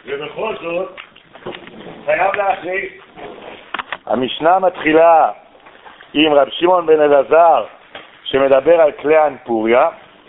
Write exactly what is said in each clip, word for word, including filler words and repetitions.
ובכל זאת חייב להכריז. המשנה מתחילה עם רב שמעון בן אלעזר שמדבר על כלי אנפוריה,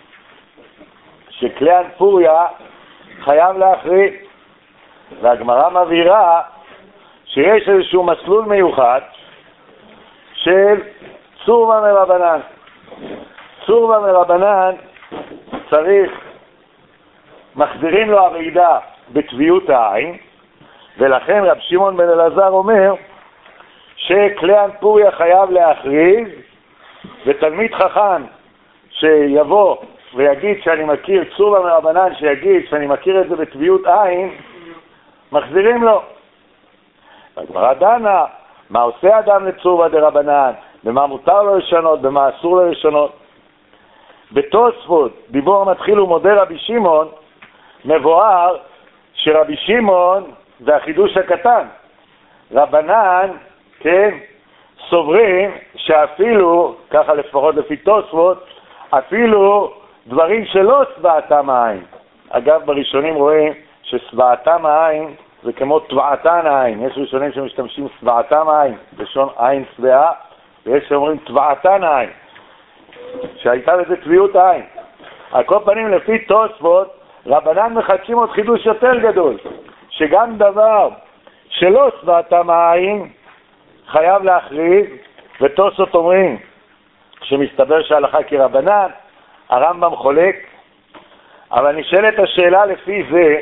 שכלי אנפוריה חייב להכריז, והגמרא מבהירה שיש איזשהו מסלול מיוחד של צורבא מרבנן. צורבא מרבנן צריך, מחזירים לו הרעידה בטביות העין, ולכן רב שמעון בן אלעזר אומר שכלי אנפוריה חייב להכריז, ותלמיד חכם שיבוא ויגיד שאני מכיר צורבא מרבנן, שיגיד שאני מכיר את זה בטביות עין, מחזירים לו. הגמרא דנה מה עושה אדם לצורבא דרבנן, במה מותר לו לשנות, במה אסור לו לשנות. בתוספות דיבור המתחיל ומודה רבי שמעון מבואר שרבי שמעון זה החידוש הקטן. רבנן, כן, סוברים שאפילו, ככה לפחות לפי תוספות, אפילו דברים שלא צבעתם העין. אגב, בראשונים רואים שצבעתם העין זה כמו צבעתן העין. יש ראשונים שמשתמשים צבעתם העין, לשון עין צבעה, ויש שאומרים צבעתן העין, שהייתה לזה צביעות העין. על כל פנים, לפי תוספות, רבנן מחדשים עוד חידוש יותר גדול, שגם דבר שלא צבעתם העין חייב להכריז, ותוספות אומרים שמסתבר שההלכה כרבנן, הרמב"ם חולק, אבל נשאלת השאלה לפי זה,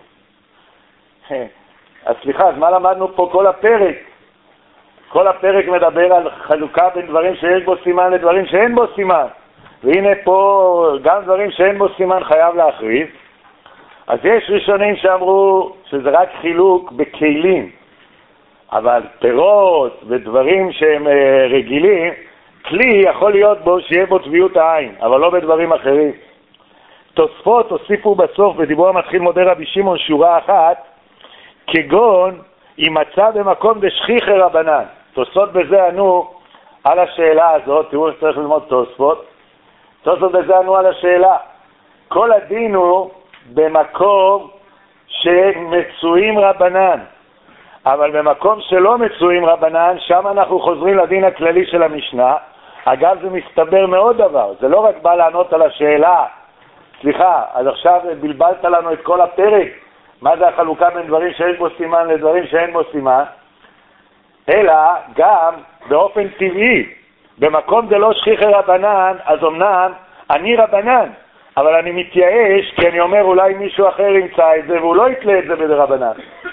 אז סליחה, אז מה למדנו פה כל הפרק? כל הפרק מדבר על חלוקה בין דברים שיש בו סימן לדברים שאין בו סימן, והנה פה גם דברים שאין בו סימן חייב להכריז. אז יש ראשונים שאמרו שזה רק חילוק בכלים, אבל פירות ודברים שהם רגילים, כלי יכול להיות בו שיהיה בו טביות העין, אבל לא בדברים אחרים. תוספות הוסיפו בסוף בדיבור המתחיל מודה רבי שמעון שורה אחת, כגון אם מצא במקום דשכיחי רבנן. תוספות בזה ענו על השאלה הזאת, תראו שצריך ללמוד תוספות. תוספות בזה ענו על השאלה. כל הדין הוא במקום שמצויים רבנן, אבל במקום שלא מצויים רבנן, שם אנחנו חוזרים לדין הכללי של המשנה. אגב, זה מסתבר מאוד דבר, זה לא רק בא לענות על השאלה, סליחה, אז עכשיו בלבלת לנו את כל הפרק, מה זה החלוקה בין דברים שיש בו סימן לדברים שאין בו סימן, אלא גם באופן טבעי, במקום זה לא שכיחי רבנן, אז אמנם אני רבנן, אבל אני מתייאש כי אני אומר אולי מישהו אחר ימצא את זה והוא לא יתלה את זה בדרבנן.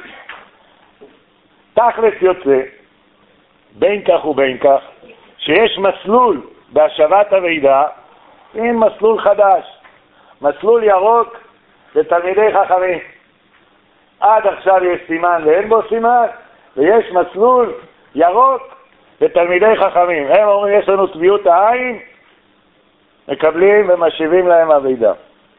תכלס יוצא, בין כך ובין כך, שיש מסלול בהשבת הרעידה, עם מסלול חדש, מסלול ירוק לתלמידי חכמים. עד עכשיו יש סימן ואין בו סימן, ויש מסלול ירוק לתלמידי חכמים. הם אומרים יש לנו טביות העין, מקבלים ומשיבים להם הרעידה.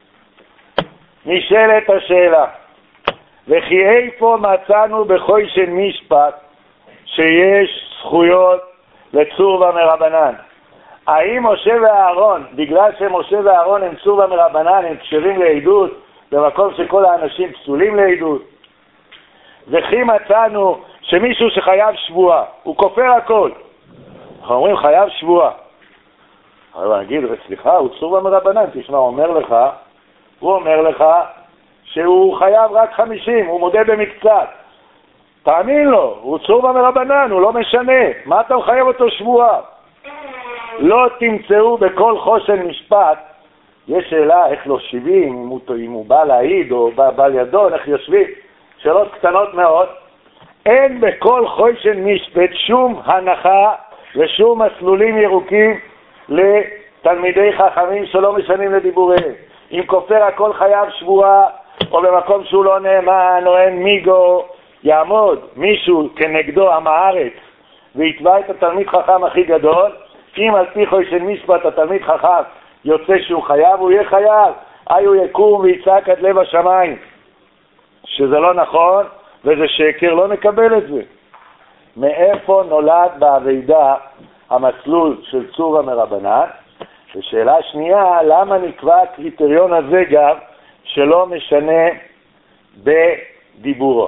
נשאלת השאלה, וכי איפה מצאנו בחוישן משפט שיש זכויות לצורבא מרבנן? האם משה ואהרון, בגלל שמשה ואהרון הם צורבא מרבנן, הם כשרים לעדות במקום שכל האנשים פסולים לעדות? וכי מצאנו שמישהו שחייב שבועה, הוא כופר הכל, אנחנו אומרים חייב שבועה, אבל נגיד סליחה, הוא צורבא מרבנן, תשמע, הוא אומר לך, הוא אומר לך שהוא חייב רק חמישים, הוא מודה במקצת, תאמין לו, הוא צורבא מרבנן, הוא לא משנה, מה אתה מחייב אותו שבועה? לא תמצאו בכל חושן משפט, יש שאלה איך לא שבעים, אם הוא, אם הוא בא להעיד או בא, בא לידו, איך יושבים, שאלות קטנות מאוד. אין בכל חושן משפט שום הנחה ושום מסלולים ירוקים לתלמידי חכמים שלא משנים לדיבוריהם. אם כופר הכל חייב שבועה, או במקום שהוא לא נאמן, או אין מיגו, יעמוד מישהו כנגדו עם הארץ ויתבע את התלמיד חכם הכי גדול. אם על פי חושן משפט התלמיד חכם יוצא שהוא חייב, הוא יהיה חייב, אי הוא יקום ויצעק עד לב השמיים שזה לא נכון וזה שקר, לא נקבל את זה. מאיפה נולד בעבידה המסלול של צורבא מרבנן? ושאלה שנייה, למה נקבע הקריטריון הזה גם שלא משנה דיבורו?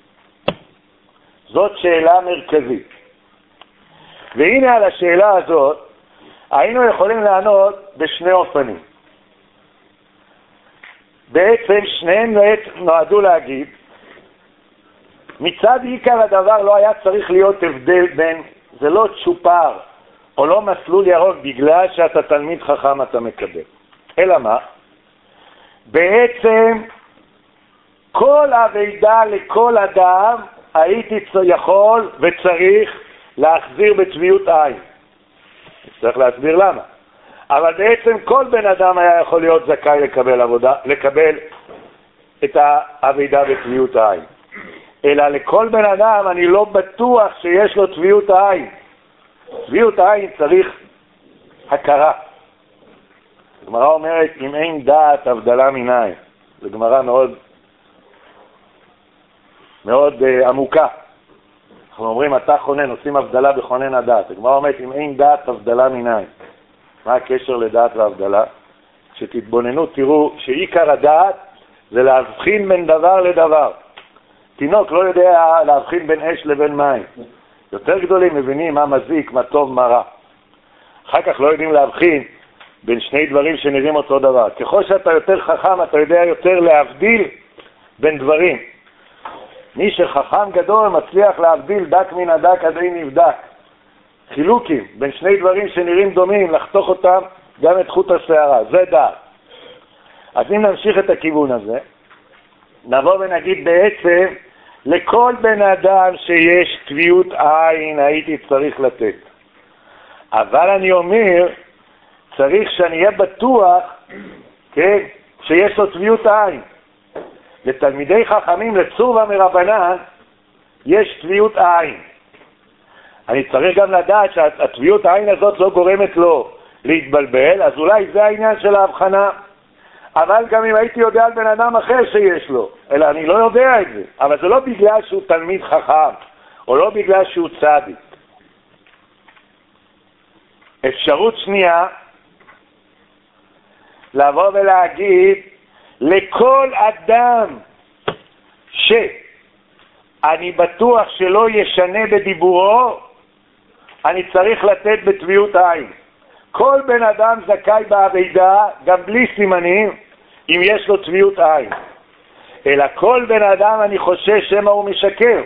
זאת שאלה מרכזית. והנה על השאלה הזאת היינו יכולים לענות בשני אופנים. בעצם שניהם נועדו להגיד, מצד עיקר הדבר לא היה צריך להיות הבדל בין, זה לא צ'ופר או לא מסלול ירוק בגלל שאתה תלמיד חכם אתה מקבל. אלא מה? בעצם כל הוועידה לכל אדם הייתי יכול וצריך להחזיר בצביעות עין. צריך להסביר למה. אבל בעצם כל בן אדם היה יכול להיות זכאי לקבל עבודה, לקבל את הוועידה בצביעות העין. אלא לכל בן אדם אני לא בטוח שיש לו צביעות העין. צביעות העין צריך הכרה. הגמרא אומרת, אם אין דעת הבדלה מן עין. זו גמרא מאוד מאוד uh, עמוקה. אנחנו אומרים, אתה חונן, עושים הבדלה בחונן הדעת. הגמרא אומרת, אם אין דעת הבדלה מן עין. מה הקשר לדעת והבדלה? כשתתבוננו תראו שעיקר הדעת זה להבחין בין דבר לדבר. תינוק לא יודע להבחין בין אש לבין מים. יותר גדולים מבינים מה מזיק, מה טוב, מה רע. אחר כך לא יודעים להבחין בין שני דברים שנראים אותו דבר. ככל שאתה יותר חכם, אתה יודע יותר להבדיל בין דברים. מי שחכם גדול מצליח להבדיל דק מן הדק עד אין נבדק. חילוקים בין שני דברים שנראים דומים, לחתוך אותם גם את חוט השערה. זה דעת. אז אם נמשיך את הכיוון הזה, נבוא ונגיד בעצם, לכל בן אדם שיש טבעות עין הייתי צריך לתת. אבל אני אומר, צריך שאני אהיה בטוח, כן, שיש לו טבעות עין. לתלמידי חכמים, לצורבא מרבנן, יש טבעות עין. אני צריך גם לדעת שהטבעות העין הזאת לא גורמת לו להתבלבל, אז אולי זה העניין של ההבחנה. אבל גם אם הייתי יודע על בן אדם אחר שיש לו, אלא אני לא יודע את זה. אבל זה לא בגלל שהוא תלמיד חכם, או לא בגלל שהוא צדיק. אפשרות שנייה, לבוא ולהגיד, לכל אדם שאני בטוח שלא ישנה בדיבורו, אני צריך לתת בטבעות עין. כל בן אדם זכאי בעבידה, גם בלי סימנים, אם יש לו טבעות עין. אלא כל בן אדם אני חושש שמה הוא משקר.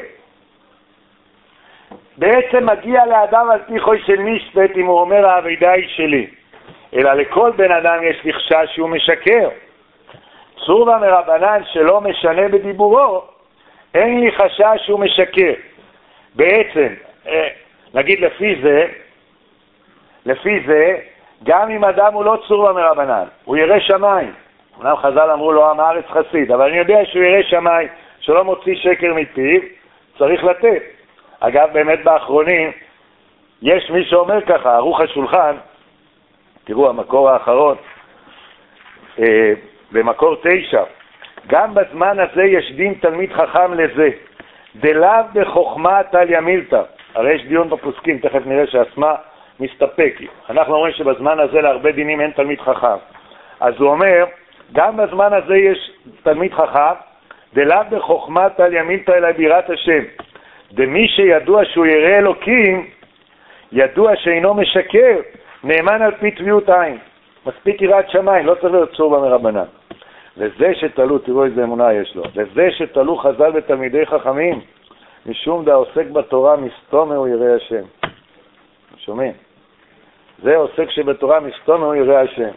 בעצם מגיע לאדם על פי חוי של משפט אם הוא אומר העבידה היא שלי. אלא לכל בן אדם יש לי חשש שהוא משקר. צורבא מרבנן שלא משנה בדיבורו, אין לי חשש שהוא משקר. בעצם, נגיד לפי זה, לפי זה, גם אם אדם הוא לא צורבא מרבנן, הוא ירא שמיים. אמנם חז"ל אמרו לו עם הארץ חסיד, אבל אני יודע שהוא ירא שמיים, שלא מוציא שקר מפיו, צריך לתת. אגב, באמת באחרונים, יש מי שאומר ככה, ערוך השולחן, תראו המקור האחרון, אה, במקור תשע, גם בזמן הזה יש דין תלמיד חכם לזה, דלאו בחוכמת על ימילתא. הרי יש דיון בפוסקים, תכף נראה שהסמה מסתפק. אנחנו אומרים שבזמן הזה להרבה דינים אין תלמיד חכם. אז הוא אומר, גם בזמן הזה יש תלמיד חכם, דלאו בחוכמת על ימילתא אלא ביראת השם. דמי שידוע שהוא ירא אלוקים, ידוע שאינו משקר, נאמן על פי טבעות עין. מספיק יראת שמיים, לא צריך להיות צורבא מרבנן. וזה שתלו, תראו איזה אמונה יש לו, וזה שתלו חז"ל בתלמידי חכמים, משום דה עוסק בתורה מסתומא הוא ירא השם. שומעים? זה עוסק שבתורה מסתומא הוא ירא השם.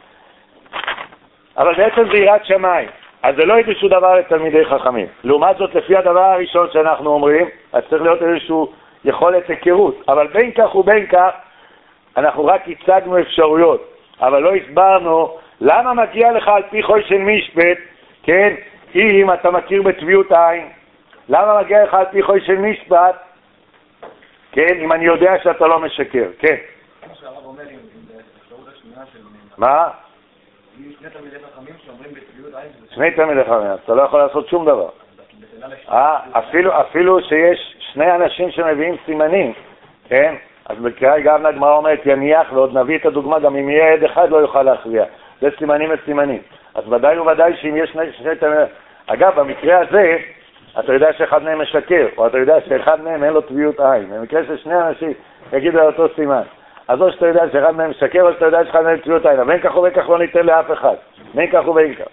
אבל בעצם זה יראת שמיים, אז זה לא איזשהו דבר לתלמידי חכמים. לעומת זאת, לפי הדבר הראשון שאנחנו אומרים, אז צריך להיות איזשהו יכולת היכרות. אבל בין כך ובין כך, אנחנו רק הצגנו אפשרויות, אבל לא הסברנו למה מגיע לך על פי חוי של משפט, כן, אם אתה מכיר בטבעות עין, למה מגיע לך על פי חוי של משפט, כן, אם אני יודע שאתה לא משקר, כן. מה שהרב אומר, עם האפשרות השנייה של... מה? אם שני תלמידי חכמים שאומרים בטבעות עין... שני תלמידי חכמים, אתה לא יכול לעשות שום דבר. אה, אפילו, אפילו שיש שני אנשים שמביאים סימנים, כן? אז בקריאה גם הגמרא אומרת יניח, ועוד נביא את הדוגמה, גם אם יהיה עד אחד לא יוכל להכריע. זה סימנים וסימנים. אז ודאי וודאי שאם יש שני, שני תלמידים... אגב, במקרה הזה, אתה יודע שאחד מהם משקר, או אתה יודע שאחד מהם אין לו טביעות עין. במקרה ששני אנשים יגידו על אותו סימן. אז או שאתה יודע שאחד מהם משקר, או שאתה יודע שאחד מהם טביעות עין. אבל אין כך ובכך לא ניתן לאף אחד. אין כך ובכך.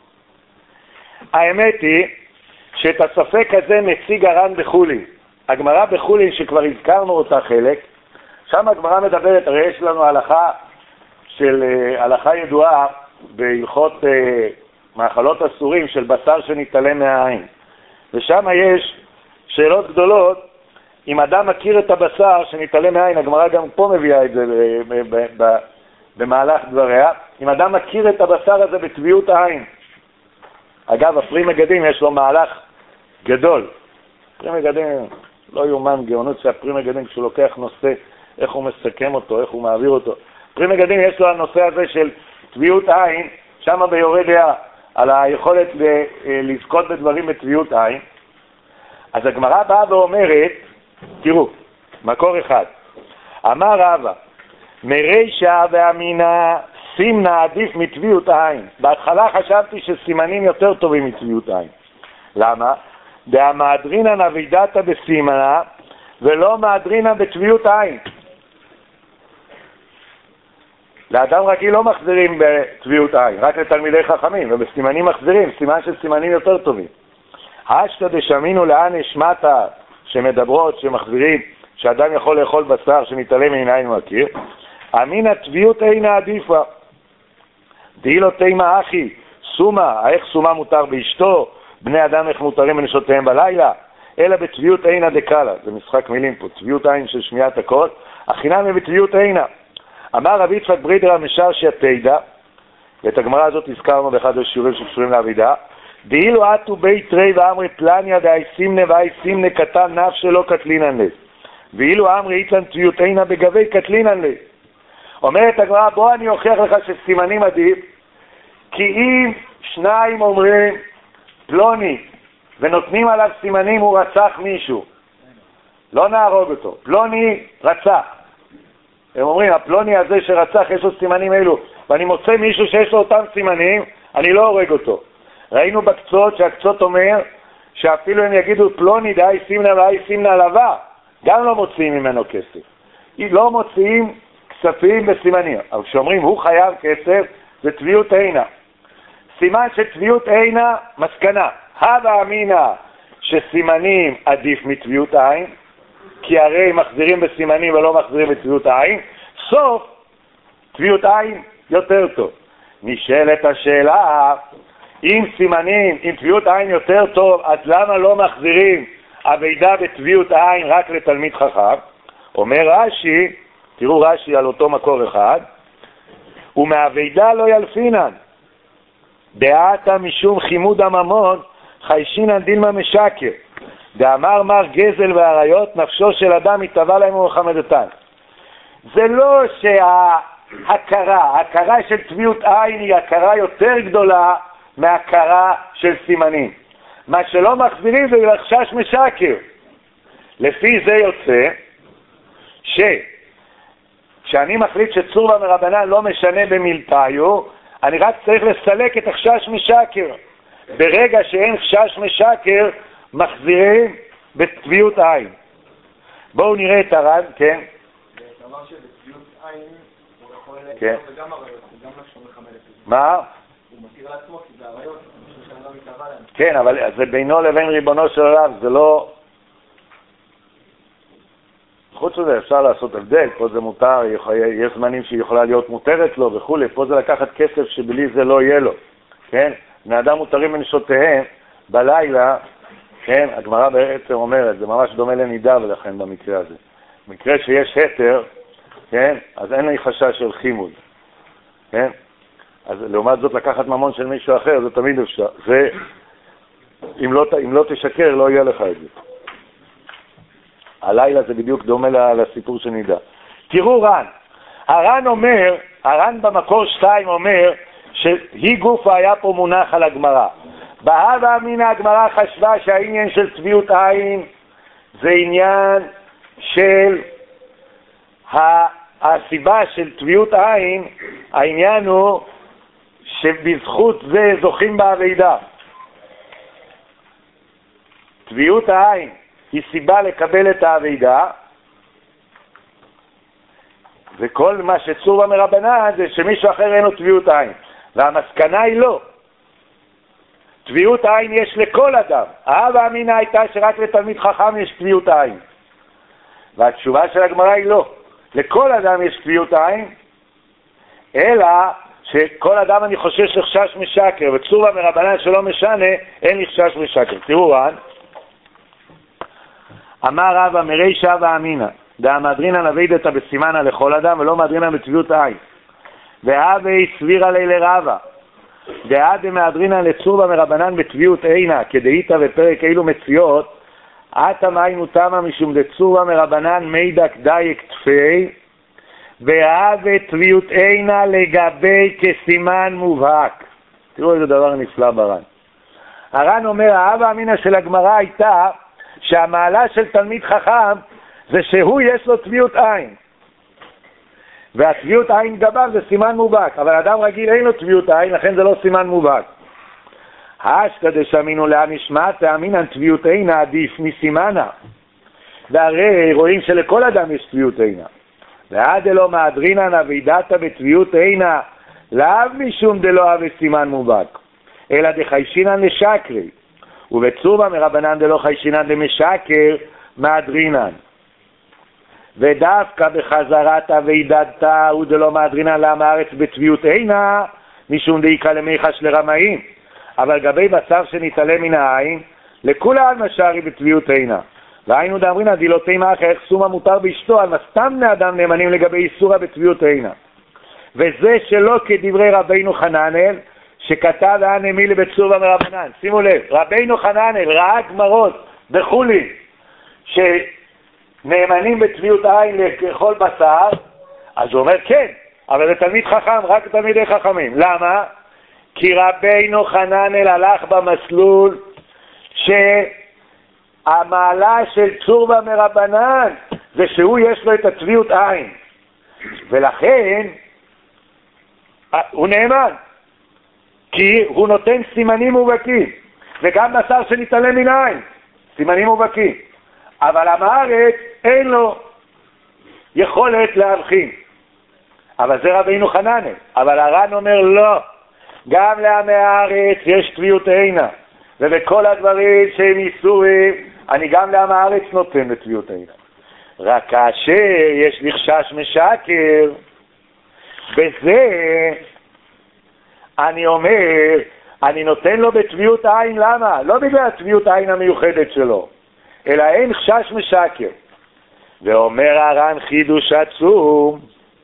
האמת היא שאת הספק הזה מציג הר"ן בחולין. הגמרא בחולין שכבר הזכרנו אותה חלק, שם הגמרא מדברת, הרי יש לנו הלכה של, הלכה ידועה בהלכות מאכלות אסורים של בשר שנתעלם מהעין. ושם יש שאלות גדולות, אם אדם מכיר את הבשר שנתעלם מהעין, הגמרא גם פה מביאה את זה במהלך דבריה, אם אדם מכיר את הבשר הזה בטביעות העין. אגב, הפרי מגדים יש לו מהלך גדול. פרי מגדים, לא יומן גאונות שהפרי מגדים כשהוא לוקח נושא, איך הוא מסכם אותו, איך הוא מעביר אותו. פרי מגדים יש לו הנושא הזה של טביעות עין, שם ביורד דעה, על היכולת לזכות בדברים בטביעות עין. אז הגמרא באה ואומרת, תראו, מקור אחד, אמר רבא, מרישא ואמינא סימנא עדיף מטביעות עין. בהתחלה חשבתי שסימנים יותר טובים מטביעות עין. למה? דאמהדרינא נבידתא בסימנא ולא מהדרינא בטביעות עין. לאדם רגיל לא מחזירים בטביעות עין, רק לתלמידי חכמים, ובסימנים מחזירים, סימן של סימנים יותר טובים. השתא דשמינו לאן השמטה שמדברות, שמחזירים, שאדם יכול לאכול בשר שנתעלם מן עין ומכיר, אמינא טביעות עין עדיפה. דאילו תימא אחי, סומה, איך סומה מותר באשתו, בני אדם איך מותרים בנשותיהם בלילה, אלא בטביעות עינא דקאלה. זה משחק מילים פה, טביעות עין של שמיעת הכל, החינם בטביעות עינא. אמר רבי יצחק ברידר המשרשיא תידא, ואת הגמרא הזאת הזכרנו באחד השיעורים שקשורים לעבידה, דאילו אתו בית רי ואמרי פלניה דאי סימנה ואי סימנה קטן נפש שלא קטלינן ליה, ואילו אמרי איתן טביעות עינא בגבי קטלינן ליה. אומרת הגמרא, בוא אני אוכיח לך שסימנים עדיף, כי אם שניים אומרים פלוני ונותנים עליו סימנים הוא רצח מישהו, לא נהרוג אותו, פלוני רצח. הם אומרים, הפלוני הזה שרצח יש לו סימנים אלו, ואני מוצא מישהו שיש לו אותם סימנים, אני לא הורג אותו. ראינו בקצות שהקצות אומר שאפילו הם יגידו פלוני דאי סימנה ואי סימנה לבה, גם לא מוציאים ממנו כסף. לא מוציאים כספים בסימנים. אבל כשאומרים הוא חייב כסף, זה טביעות עינא. סימן שטביעות עינא, מסקנה. הווה אמינא שסימנים עדיף מטביעות עין, כי הרי מחזירים בסימנים ולא מחזירים בטביעות העין, סוף טביעות עין יותר טוב. נשאלת השאלה, אם סימנים, אם טביעות עין יותר טוב, אז למה לא מחזירים עבידה בטביעות העין רק לתלמיד חכם? אומר רש"י, תראו רש"י על אותו מקור אחד, ומעבידה לא ילפינן, דעתה משום חימוד הממון, חיישינן דילמה משקר. דאמר מר גזל והעריות, נפשו של אדם יתבע להם ומחמדתן. זה לא שההכרה, ההכרה של טביעות עין היא הכרה יותר גדולה מהכרה של סימנים. מה שלא מחזירים זה לחשש משקר. לפי זה יוצא שכשאני מחליט שצורבא מרבנן לא משנה במילתאיו, אני רק צריך לסלק את החשש משקר. ברגע שאין חשש משקר, מחזירים בטביעות עין. בואו נראה את הר"ן, כן? אתה אמר שבטביעות עין הוא יכול כן. וגם עריות, הוא גם נפשו מחמדת. מה? הוא מתיר לעצמו כי זה עריות, משהו שאדם מתאבע להם. כן, אבל זה בינו לבין ריבונו של עולם, זה לא... חוץ מזה אפשר לעשות הבדל, פה זה מותר, יש זמנים שהיא יכולה להיות מותרת לו וכו', פה זה לקחת כסף שבלי זה לא יהיה לו, כן? בני אדם מותרים בנשותיהם בלילה, כן, הגמרא בעצם אומרת, זה ממש דומה לנידה ולכן במקרה הזה. במקרה שיש היתר, כן, אז אין לי חשש של חימוד, כן? אז לעומת זאת לקחת ממון של מישהו אחר, זה תמיד אפשר. זה, אם לא, אם לא תשקר, לא יהיה לך את זה. הלילה זה בדיוק דומה לסיפור שנידה. תראו ר"ן, הר"ן אומר, הר"ן במקור שתיים אומר, שהיא גופה היה פה מונח על הגמרא. בהווה אמינא הגמרא חשבה שהעניין של טביעות עין זה עניין של הסיבה של טביעות עין, העניין הוא שבזכות זה זוכים בעבידה. טביעות העין היא סיבה לקבל את האבידה, וכל מה שצור במרבנן זה שמישהו אחר אין לו טביעות עין. והמסקנה היא לא. טביעות העין יש לכל אדם. ההווה אמינא הייתה שרק לתלמיד חכם יש טביעות העין. והתשובה של הגמרא היא לא. לכל אדם יש טביעות עין, אלא שכל אדם אני חושש לחשש משקר, וצור במרבנן שלא משנה, אין לי חשש משקר. תראו רן, אמר רבא מרישא ואמינא, דאמדרינן אבידתא בסימנא לכל אדם, ולא מאדרינן בטביעות העין. והווי סבירא ליה לרבא, דעד דמאדרינן לצור במרבנן בטביעות עינא, כדאיתא ופרק אילו מציאות, עתה מיינו תמה משום דצור במרבנן מידק דייק תפי, והווה טביעות עינא לגבי כסימן מובהק. תראו איזה דבר נפלא ברן. הר"ן אומר, ההווה אמינא של הגמרא הייתה שהמעלה של תלמיד חכם זה שהוא יש לו טביעות עין, והטביעות עין גביו זה סימן מובהק, אבל אדם רגיל אין לו טביעות עין, לכן זה לא סימן מובהק. השתא דשמינו לאן נשמעת אמינן טביעות עינא עדיף מסימנה, והרי רואים שלכל אדם יש טביעות עינא. ועד דלא מאדרינן אבידתא בטביעות עינא לאו משום דלא הווה סימן מובהק, אלא דחיישינן לשקרי, ובצור במרבנן דלא חיישינן דמשקר מאדרינן. ודווקא בחזרת אבידתא הוא דלא מאדרינן לעם הארץ בטביעות עינא משום דאיכא למיחש לרמאים, אבל גבי בשר שנתעלם מן העין לכולי משארי בטביעות עינא. והיינו דאמרינא דילותי מאחר איך סומא מותר באשתו, על מה סתם בני אדם נאמנים לגבי איסורא בטביעות עינא. וזה שלא כדברי רבינו חננאל שכתב והנמי לבצור במרבנן. שימו לב, רבינו חננאל ראה גמרות בחולין שנאמנים בטביעות עין לכל בשר, אז הוא אומר כן, אבל זה תלמיד חכם, רק תלמידי חכמים. למה? כי רבינו חננאל הלך במסלול שהמעלה של צור במרבנן זה שהוא יש לו את הטביעות עין, ולכן הוא נאמן, כי הוא נותן סימנים מובהקים, וגם בשר שנתעלם מן העין סימנים מובהקים, אבל עם הארץ אין לו יכולת להבחין. אבל זה רבינו חננאל. אבל הר"ן אומר לא, גם לעמי הארץ יש טביעות עינא, ובכל הדברים שהם איסורים אני גם לעם הארץ נותן לטביעות עינא. רק כאשר יש לי חשש משקר, בזה אני אומר אני נותן לו בטביעות עין. למה? לא בגלל הטביעות העין המיוחדת שלו, אלא אין חשש משקר. ואומר הר"ן חידוש עצום.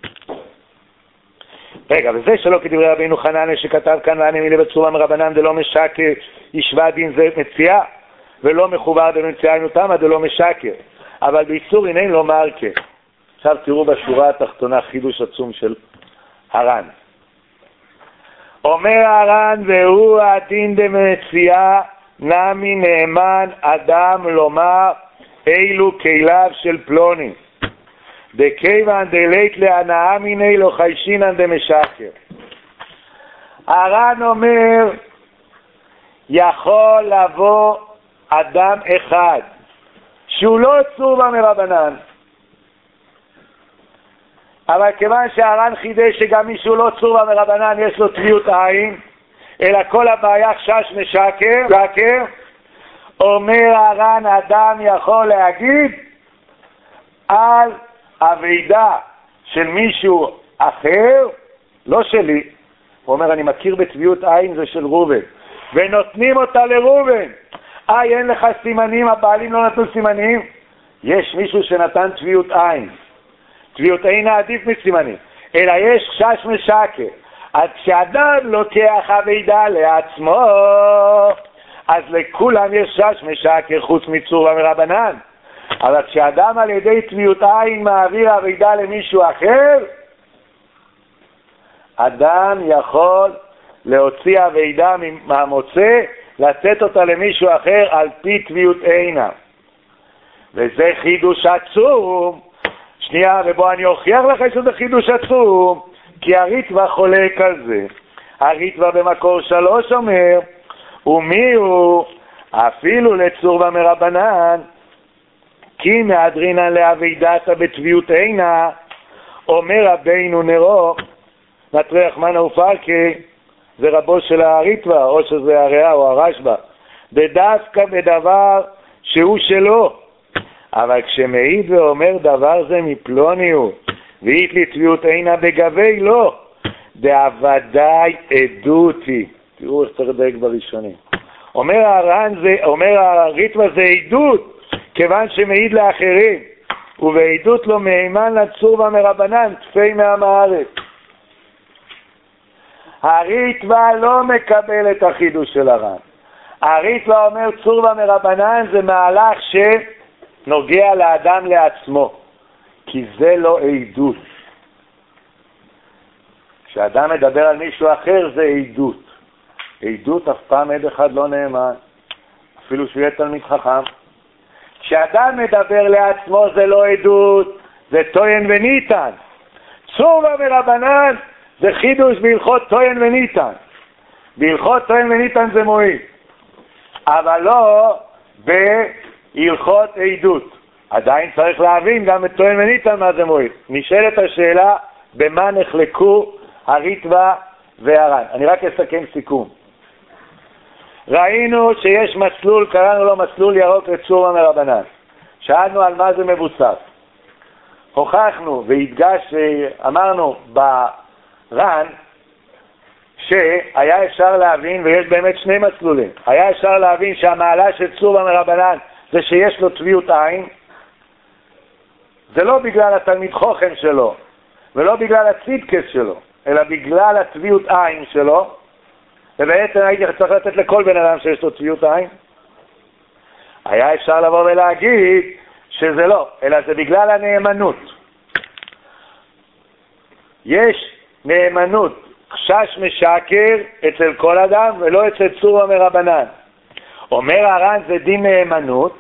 רגע, וזה שלא כדברי רבינו חננאל שכתב כאן והנמי לבצור במרבנן דלא משקר ישווה דין זה מציאה, ולא מחובר דמציאה אינו תמה דלא משקר, אבל באיסור אין לו מרקה. עכשיו תראו בשורה התחתונה חידוש עצום של הר"ן. אומר הר"ן והוא הדין דמציאה נמי נאמן אדם לומר אילו כליו של פלוני דכיוון דלית להנאה מיני לא חיישינן דמשקר. הר"ן אומר יכול לבוא אדם אחד שהוא לא צור במרבנן, אבל כיוון שהר"ן חידש שגם מישהו לא צור במרבנן יש לו טביעות עין, אלא כל הבעיה חשש משקר, שקר, אומר הר"ן אדם יכול להגיד על אבידה של מישהו אחר, לא שלי. הוא אומר אני מכיר בטביעות עין זה של ראובן, ונותנים אותה לראובן. איי אין לך סימנים, הבעלים לא נתנו סימנים, יש מישהו שנתן טביעות עין. טביעות עין עדיף מסימנים, אלא יש חשש משקר. אז כשאדם לוקח אבידה לעצמו, אז לכולם יש חשש משקר חוץ מצור במרבנן. אבל כשאדם על ידי טביעות עין מעביר אבידה למישהו אחר, אדם יכול להוציא אבידה מהמוצא, לתת אותה למישהו אחר על פי טביעות עינא. וזה חידוש עצום. שנייה, ובוא אני אוכיח לך שזה חידוש עצום, כי הריטב"א חולק על זה. הריטב"א במקור שלוש אומר, ומי הוא אפילו לצור במרבנן, כי מהדרינן לעבידתא בתביעות עינה, אומר רבינו נרו, נטריח מנה ופרקי, זה רבו של האריתווה, או שזה הריאה או הרשב"א, בדווקא בדבר שהוא שלו, אבל כשמעיד ואומר דבר זה מפלוני הוא, ואית לי תביעות עינה בגבי לא, דאבדי עדותי. תראו איך צריך לדייק בראשונים. אומר הר"ן זה, אומר הריטווה זה עדות, כיוון שמעיד לאחרים, ובעדות לא מהימן לצור במרבנן, תפי מעם הארץ. הריטווה לא מקבל את החידוש של הר"ן. הריטווה אומר צור במרבנן זה מהלך שנוגע לאדם לעצמו, כי זה לא עדות. כשאדם מדבר על מישהו אחר זה עדות. עדות אף פעם עד אחד לא נאמן, אפילו שהוא יהיה תלמיד חכם. כשאדם מדבר לעצמו זה לא עדות, זה טוען וניתן. צור במרבנן זה חידוש בהלכות טוען וניתן. בהלכות טוען וניתן זה מועיל, אבל לא בהלכות עדות. עדיין צריך להבין גם את טוען וניתן מה זה מועיל. נשאלת השאלה במה נחלקו הריטווה והר"ן. אני רק אסכם סיכום. ראינו שיש מסלול, קראנו לו מסלול ירוק לצור במרבנן. שאלנו על מה זה מבוסס. הוכחנו והדגש, אמרנו בר"ן, שהיה אפשר להבין, ויש באמת שני מסלולים, היה אפשר להבין שהמעלה של צור במרבנן זה שיש לו טביעות עין, זה לא בגלל התלמיד חוכם שלו, ולא בגלל הצידקס שלו, אלא בגלל הטביעות עין שלו, ובעצם הייתי צריך לתת לכל בן אדם שיש לו טביעות עין. היה אפשר לבוא ולהגיד שזה לא, אלא זה בגלל הנאמנות. יש נאמנות, חשש משקר אצל כל אדם ולא אצל צור במרבנן. אומר הר"ן זה דין נאמנות.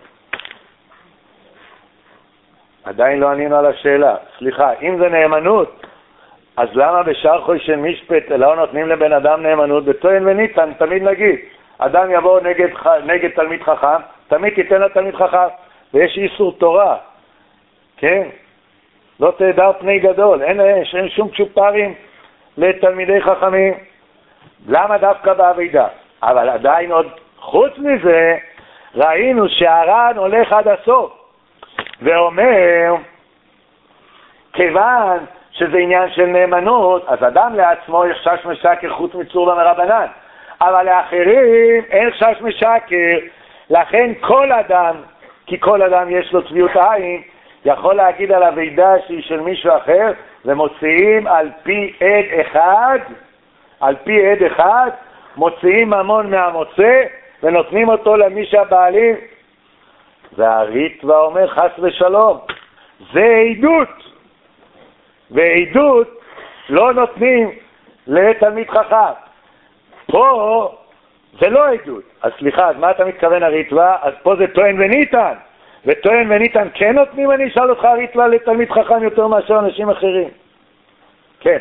עדיין לא ענינו על השאלה. סליחה, אם זה נאמנות, אז למה בשרחוי של משפט לא נותנים לבן אדם נאמנות? בטוען וניתן, תמיד נגיד, אדם יבוא נגד, נגד תלמיד חכם, תמיד תיתן לתלמיד חכם, ויש איסור תורה, כן? לא תהדר פני גדול, אין, אין שום צ'ופרים לתלמידי חכמים. למה דווקא בעבידה? אבל עדיין עוד חוץ מזה, ראינו שהר"ן הולך עד הסוף, ואומר, כיוון שזה עניין של נאמנות, אז אדם לעצמו יחשש משקר חוץ מצור במרבנן, אבל לאחרים אין חשש משקר, לכן כל אדם, כי כל אדם יש לו טביעות עין, יכול להגיד על הוידה שהיא של מישהו אחר, ומוציאים על פי עד אחד, על פי עד אחד, מוציאים ממון מהמוצא, ונותנים אותו למי שהבעלים. והריטווה אומר חס ושלום, זה עדות. ועדות לא נותנים לתלמיד חכם. פה זה לא עדות. אז סליחה, אז מה אתה מתכוון הריטווה? אז פה זה טוען וניתן. וטוען וניתן כן נותנים, אני אשאל אותך הריטווה לתלמיד חכם יותר מאשר אנשים אחרים. כן.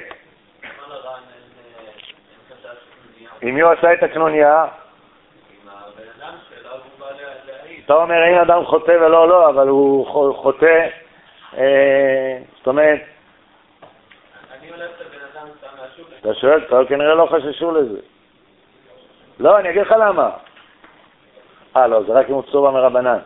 עם מי הוא עשה את הקנוניה? עם הבן אדם שלו, הוא בא להעיד. אתה אומר, אין אדם חוטא ולא לא, אבל הוא חוטא, זאת אומרת, אני הולך את הבן אדם סתם מהשוק. אתה שואל, אתה כנראה לא חששו לזה. לא, אני אגיד לך למה. אה, לא, זה רק אם הוא צור במרבנן.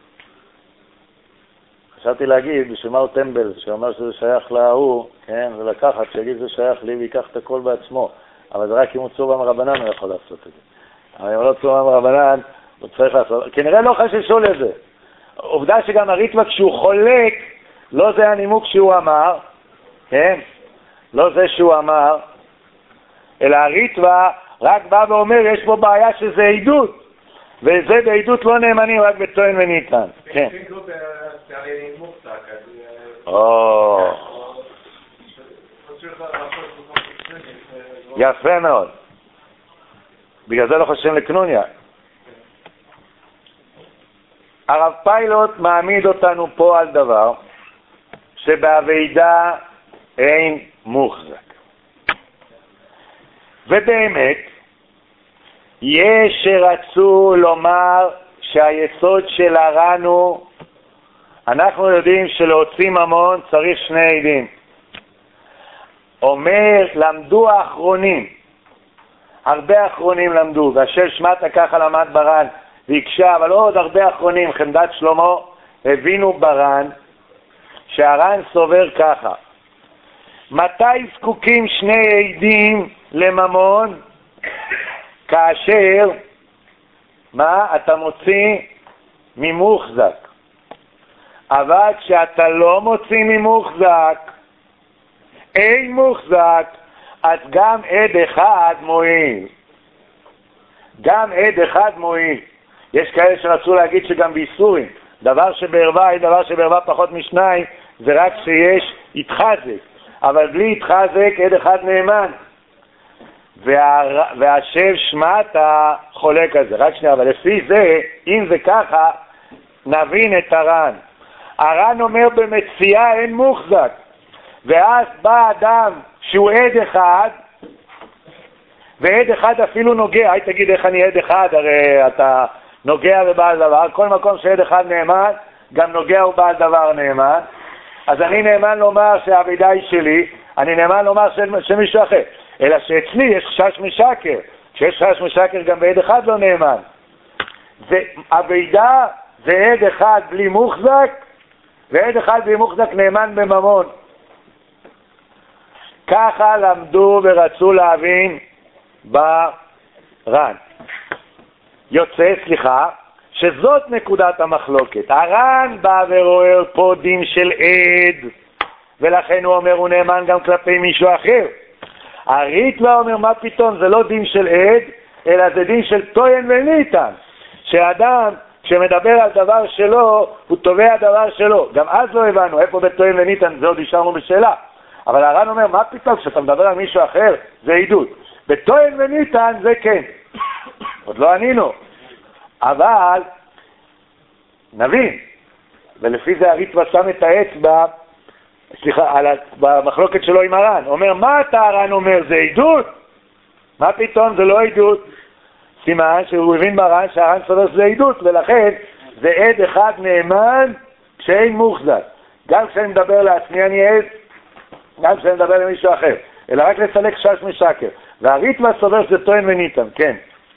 חשבתי להגיד, בשביל מה הוא טמבל, שאומר שזה שייך להוא, כן, ולקחת, שיגיד זה שייך לי ויקח את הכל בעצמו. אבל זה רק אם הוא צור במרבנן הוא יכול לעשות את זה. אבל אם לא צור במרבנן, הוא צריך לעשות. כנראה לא חששו לזה. עובדה שגם הריטווה כשהוא חולק, לא זה הנימוק שהוא אמר, כן? לא זה שהוא אמר, אלא הריטווה רק בא ואומר, יש פה בעיה שזה עדות. וזה בעדות לא נאמנים, רק בטוען וניתן. כן. או... יפה מאוד. בגלל זה לא חושבים לקנוניה. הרב פיילוט מעמיד אותנו פה על דבר שבעבידה אין מוחזק. ובאמת, יש שרצו לומר שהיסוד של הר"ן הוא, אנחנו יודעים שלהוציא ממון צריך שני עדים. אומר, למדו האחרונים, הרבה אחרונים למדו, והשם שמעת ככה למד בר"ן והקשה, אבל עוד הרבה אחרונים, חמדת שלמה, הבינו בר"ן שהר"ן סובר ככה: מתי זקוקים שני עדים לממון? כאשר, מה? אתה מוציא ממוחזק. אבל כשאתה לא מוציא ממוחזק, אין מוחזק, אז גם עד אחד מועיל. גם עד אחד מועיל. יש כאלה שרצו להגיד שגם באיסורים, דבר שבערווה, דבר שבערווה פחות משניים, זה רק שיש התחזק. אבל בלי התחזק, עד אחד נאמן. וה... והשם שמעת חולק על זה. רק שנייה, אבל לפי זה, אם זה ככה, נבין את הר"ן. הר"ן אומר במציאה אין מוחזק. ואז בא אדם שהוא עד אחד, ועד אחד אפילו נוגע. היי תגיד איך אני עד אחד, הרי אתה נוגע ובעל דבר. כל מקום שעד אחד נאמן, גם נוגע ובעל דבר נאמן. אז אני נאמן לומר שהעבידה היא שלי, אני נאמן לומר שמישהו אחר. אלא שאצלי יש חשש משקר. כשיש חשש משקר גם בעד אחד לא נאמן. העבידה זה עד אחד בלי מוחזק, ועד אחד בלי מוחזק נאמן בממון. ככה למדו ורצו להבין בר"ן. יוצא, סליחה, שזאת נקודת המחלוקת. הר"ן בא ורואה פה דין של עד, ולכן הוא אומר הוא נאמן גם כלפי מישהו אחר. הריטב"א אומר מה פתאום, זה לא דין של עד, אלא זה דין של טוען וניתן. שאדם כשמדבר על דבר שלו, הוא תובע דבר שלו. גם אז לא הבנו, איפה בטוען וניתן, זה עוד השארנו בשאלה. אבל הר"ן אומר, מה פתאום, כשאתה מדבר על מישהו אחר, זה עדות. בטוען וניתן זה כן. עוד לא ענינו. אבל, נבין, ולפי זה הריטב"א שם את האצבע, סליחה, על, במחלוקת שלו עם הר"ן. אומר, מה אתה הר"ן אומר, זה עדות? מה פתאום, זה לא עדות? סימן שהוא הבין בר"ן שהר"ן סובר שזה עדות, ולכן זה עד אחד נאמן כשאין מוחזק. גם כשאני מדבר לעצמי אני עד, גם כשאני מדבר למישהו אחר, אלא רק לסלק חשש משקר. והריטב"א סובר שזה טוען וניתן, כן.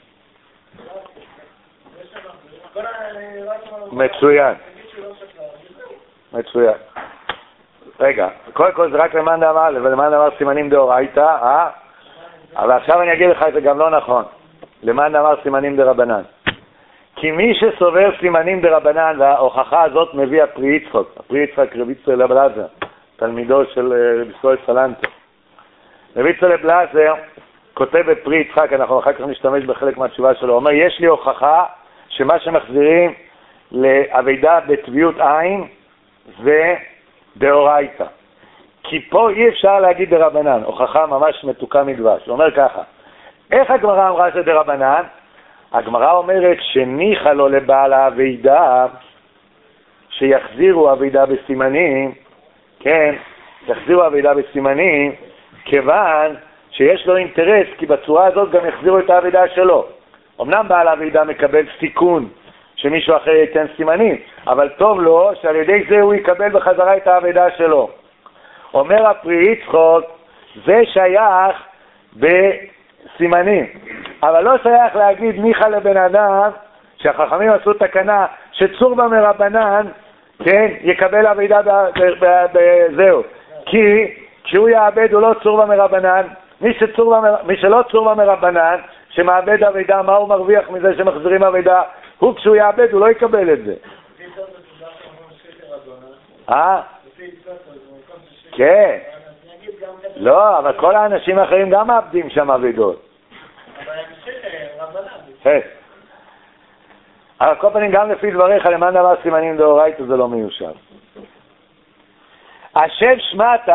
מצוין. מצוין. רגע, קודם כל זה רק למאן דאמר, ולמאן דאמר סימנים דאורייתא, אה? אבל עכשיו אני אגיד לך את זה גם לא נכון. למאן דאמר סימנים דרבנן. כי מי שסובר סימנים דרבנן, וההוכחה הזאת מביא הפרי יצחק, הפרי יצחק רבי יצחק בלזר, תלמידו של רבי ישראל סלנטר. רבי יצחק בלזר כותב בפרי יצחק, אנחנו אחר כך נשתמש בחלק מהתשובה שלו, הוא אומר, יש לי הוכחה שמה שמחזירים לעבידה בטביעות עין זה דאורייתא. כי פה אי אפשר להגיד דרבנן, הוכחה ממש מתוקה מדבש. הוא אומר ככה, איך הגמרא אמרה שזה דרבנן? הגמרא אומרת שניחא לו לבעל העבידה שיחזירו עבידה בסימנים, כן, יחזירו עבידה בסימנים, כיוון שיש לו אינטרס, כי בצורה הזאת גם יחזירו את העבידה שלו. אמנם בעל העבידה מקבל סיכון שמישהו אחר ייתן סימנים, אבל טוב לו שעל ידי זה הוא יקבל בחזרה את העבידה שלו. אומר הפרי יצחק, זה שייך בסימנים, אבל לא שייך להגיד ניחא לבן אדם שהחכמים עשו תקנה שצורבא מרבנן, כן, יקבל עבידה בזהו, כי כשהוא יעבד הוא לא צורבא מרבנן. מי, מי שלא צורבא מרבנן שמעבד עבידה, מה הוא מרוויח מזה שמחזירים עבידה? הוא כשהוא יעבד הוא לא יקבל את זה. אה? כן. לא, אבל כל האנשים האחרים גם מעבדים שם עבידות. כן. אבל כל פנים גם לפי דבריך למאן דאמר סימנים דאורייתא זה לא מיושב. השם שמעת,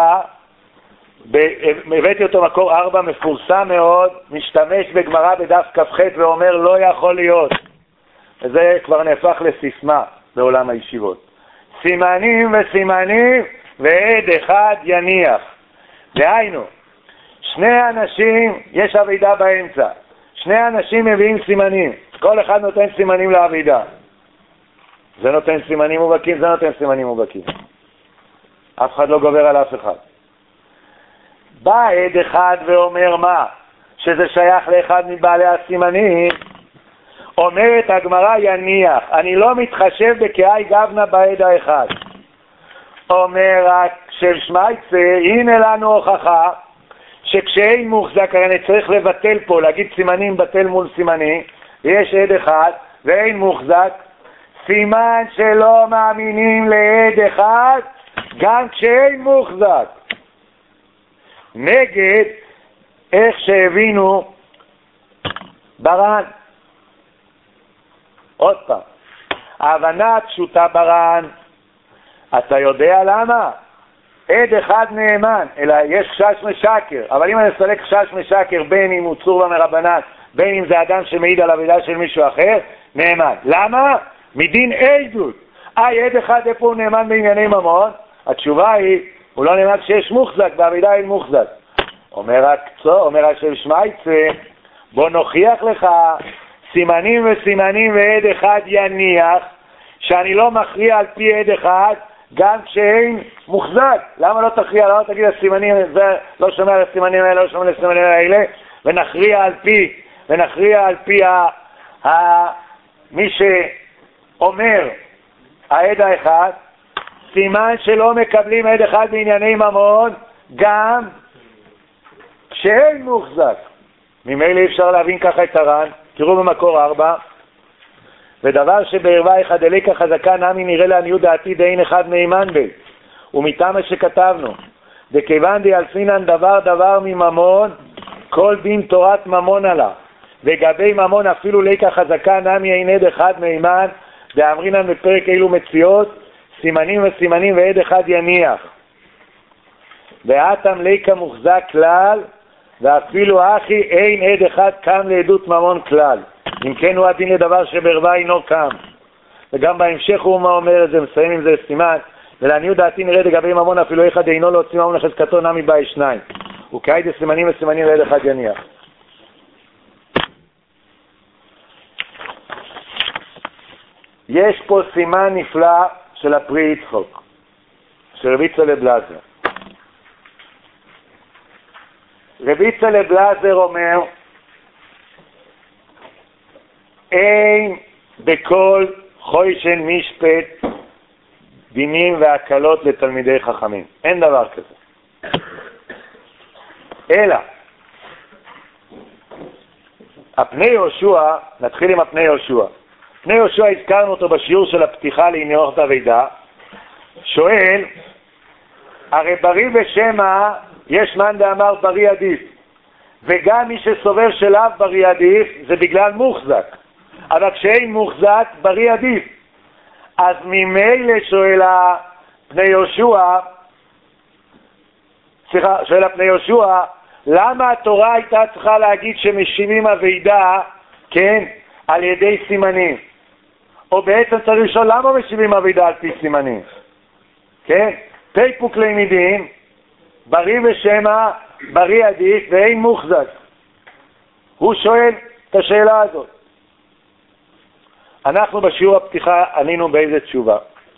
הבאתי אותו מקור ארבע מפורסם מאוד, משתמש בגמרא בדף כ"ח ואומר לא יכול להיות. וזה כבר נהפך לסיסמה בעולם הישיבות. סימנים וסימנים ועד אחד יניח. דהיינו, שני אנשים יש עבידה באמצע. שני אנשים מביאים סימנים, כל אחד נותן סימנים לעבידה. זה נותן סימנים מובהקים, זה נותן סימנים מובהקים. אף אחד לא גובר על אף אחד. בא עד אחד ואומר מה? שזה שייך לאחד מבעלי הסימנים. אומרת הגמרא יניח, אני לא מתחשב בקאי גבנה בעד האחד. אומר רק של שמייצר, הנה לנו הוכחה שכשאין מוחזק, הרי אני צריך לבטל פה, להגיד סימנים בטל מול סימנים, יש עד אחד ואין מוחזק, סימן שלא מאמינים לעד אחד גם כשאין מוחזק. נגד איך שהבינו ברן. עוד פעם, ההבנה הפשוטה ברן, אתה יודע למה? עד אחד נאמן, אלא יש חשש משקר, אבל אם אני אסלק חשש משקר בין אם הוא צורבא מרבנן, בין אם זה אדם שמעיד על עבידה של מישהו אחר, נאמן. למה? מדין עדות. אה, עד אחד איפה הוא נאמן בענייני ממון? התשובה היא, הוא לא נאמן כשיש מוחזק, בעבידה אין מוחזק. אומר הקצור, אומר השם שמייצר, בוא נוכיח לך סימנים וסימנים ועד אחד יניח, שאני לא מכריע על פי עד אחד, גם כשאין מוחזק. למה לא תכריע? למה תגיד הסימנים, זה לא שומע על הסימנים האלה, לא שומע על הסימנים האלה, ונכריע על פי, ונכריע על פי ה, ה, מי שאומר העד האחד, סימן שלא מקבלים עד אחד בענייני ממון, גם כשאין מוחזק. ממילא אפשר להבין ככה את הר"ן, תראו במקור ארבע, ודבר שבערבה אחד אליקה חזקה נמי נראה לעניות דעתי דין אחד נאמן בי, ומטעם שכתבנו, וכיוון די אלפינן דבר דבר מממון, כל דין תורת ממון עלה, וגבי ממון אפילו ליקה חזקה נמי אין עד אחד נאמן, ואמרינן בפרק אילו מציאות, סימנים וסימנים ועד אחד יניח. ואתם ליקה מוחזק כלל, ואפילו אחי אין עד אחד קם לעדות ממון כלל. אם כן הוא הדין לדבר שבערבה אינו קם. וגם בהמשך הוא מה אומר את זה, מסיים עם זה סימן, ולעניות דעתי נראה לגבי ממון אפילו אחד אינו להוציא ממון לחזקתו נמי באי שניים. וכאי דסימנים וסימנים ועד אחד יניח. יש פה סימן נפלא של הפרי יצחוק, של רבי צלב בלזר. רבי צלב בלזר אומר, אין בכל חוישן משפט דינים והקלות לתלמידי חכמים. אין דבר כזה. אלא, הפני יהושע, נתחיל עם הפני יהושע. פני יהושע הזכרנו אותו בשיעור של הפתיחה לעניינות הוידה, שואל, הרי בריא ושמע יש מאן דאמר בריא עדיף, וגם מי שסובר שלאו בריא עדיף זה בגלל מוחזק, אבל כשאין מוחזק בריא עדיף. אז ממילא שואל פני יהושע, סליחה, שואל פני יהושע, למה התורה הייתה צריכה להגיד שמשיבים הוידה, כן, על ידי סימנים? או בעצם צריך לשאול למה משיבים הוידה על פי סימנים? כן, פייפוק לימידים, בריא ושמע, בריא עדיף ואין מוחזק. הוא שואל את השאלה הזאת. אנחנו בשיעור הפתיחה ענינו באיזה תשובה.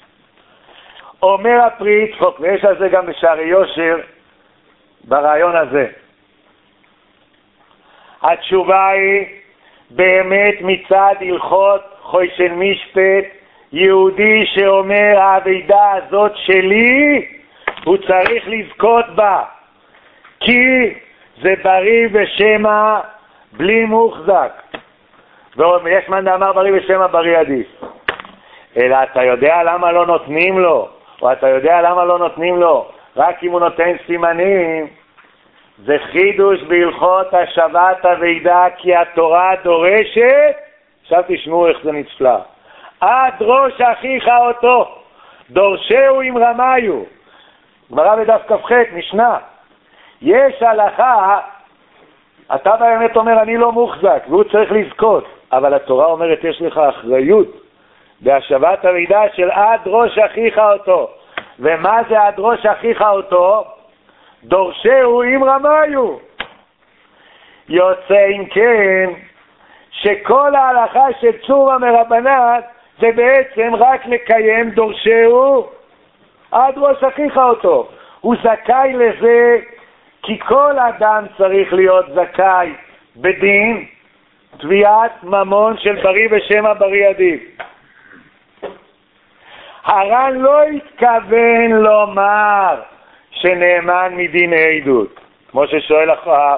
אומר הפרי יצחוק, ויש על זה גם בשערי יושר, ברעיון הזה. התשובה היא, באמת מצד הלכות חוישן משפט, יהודי שאומר העבידה הזאת שלי, הוא צריך לזכות בה, כי זה בריא ושמע בלי מוחזק. ויש מאן דאמר בריא ושמע בריא עדיף. אלא אתה יודע למה לא נותנים לו, או אתה יודע למה לא נותנים לו, רק אם הוא נותן סימנים. זה חידוש בהלכות השבת הוידה, כי התורה דורשת, עכשיו תשמעו איך זה נצפלא, עד ראש אחיך אותו, דורשהו עם רמיו. גמרא בדף כ"ח, משנה. יש הלכה, אתה באמת אומר אני לא מוחזק, והוא צריך לזכות, אבל התורה אומרת יש לך אחריות בהשבת הוידה של עד ראש אחיך אותו. ומה זה עד ראש אחיך אותו? דורשהו עם רמיו. יוצא אם כן שכל ההלכה של צורא מרבנן זה בעצם רק לקיים דורשהו עד ראש אחיך אותו. הוא זכאי לזה כי כל אדם צריך להיות זכאי בדין תביעת ממון של בריא בשם הבריא עדיף. הר"ן לא התכוון לומר שנאמן מדין עדות, כמו ששואל